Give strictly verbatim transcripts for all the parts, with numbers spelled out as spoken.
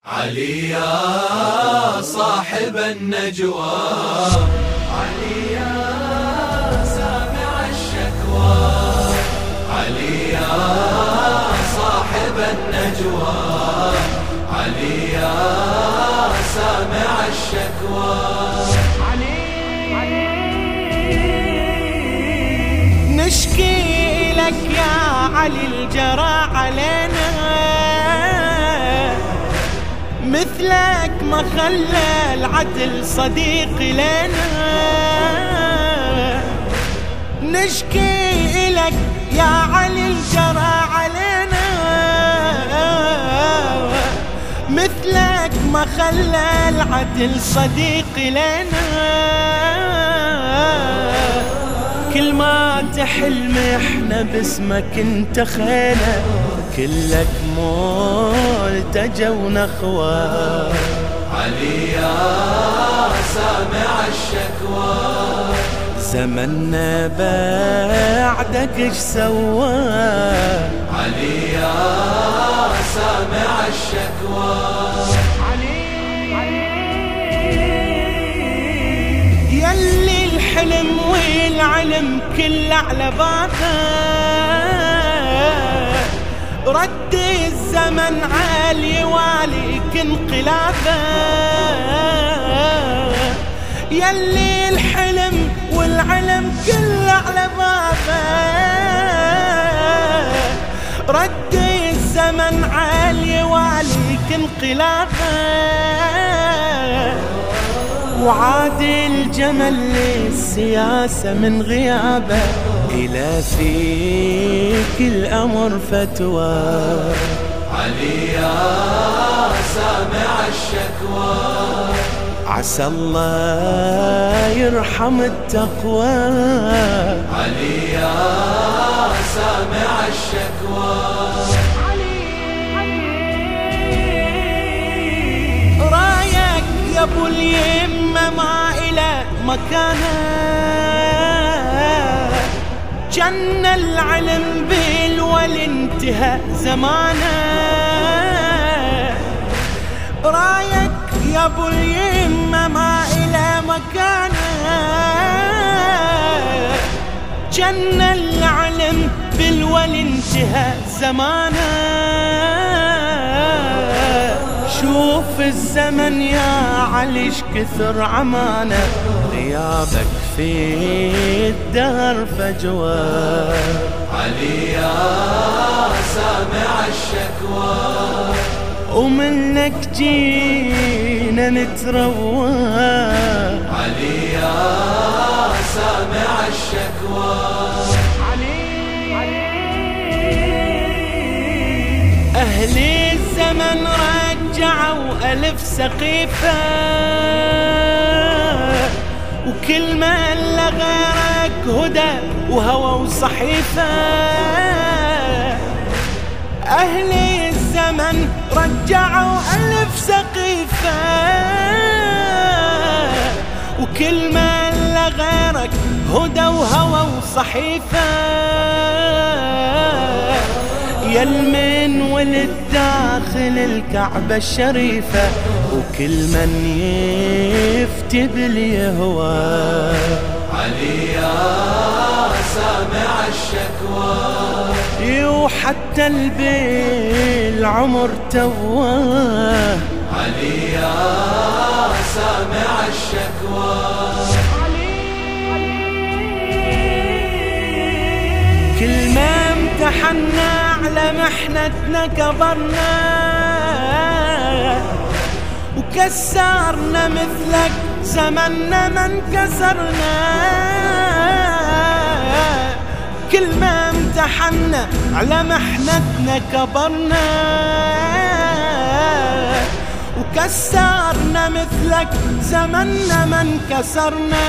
علي يا صاحب النجوى، علي يا سامع الشكوى، علي يا صاحب النجوى، علي يا سامع الشكوى. نشكي لك يا علي الجرى علينا، مثلك ما خلى العدل صديق لنا. نشكي لك يا علي الجرى علينا، مثلك ما خلى العدل صديق لنا. كل ما تحلم احنا باسمك انت خينا، كلك ملتجى ونخوى. علي يا سامع الشكوى، زمننا بعدك اش سوى. علي يا سامع الشكوى، يلي الحلم والعلم كل على بابه، رد الزمن عالي واليك انقلابه. يلي الحلم والعلم كل على بابه، رد الزمن عالي واليك انقلابه. وعاد الجمل للسياسة من غيابه، إلى فيك الأمر فتوى. علي يا سامع الشكوى، عسى الله يرحم التقوى. علي يا سامع الشكوى، رايك يا ابو اليمة ما إلى مكانه، جن العلم بالولي انتهى زمانه. رايك يا ابو اليمة ما إلى مكانه، جن العلم بالولي انتهى زمانه. شوف الزمن يا علي اش كثر عمانه، غيابك في الدهر فجوى. علي يا سامع الشكوى، ومنك جينا نتروى. علي يا سامع الشكوى، أهل الزمن رجعوا ألف سقيفة، وكل من لغيرك هدى وهوى وصحيفة. أهل الزمن رجعوا ألف سقيفة، وكل من لغيرك هدى وهوى وصحيفة. يلمن ولد داخل الكعبة الشريفة، وكل من يفتي باليهوى. علي يا سامع الشكوى، وحتى البالعمر تواه. علي يا سامع الشكوى، كل ما امتحنا على محنتنا كبرنا، وكسرنا مثلك زمننا ما انكسرنا. كل ما امتحنا على محنتنا كبرنا، وكسرنا مثلك زمننا ما انكسرنا.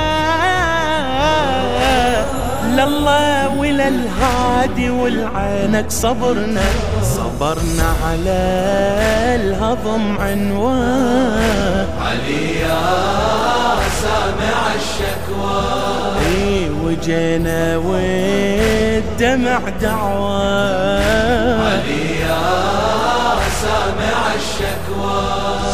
لله وللهادي والعينك صبرنا، صبرنا على الهضم عنوان. علي يا سامع الشكوى، اي وجينا والدمع دعوى. علي يا سامع الشكوى.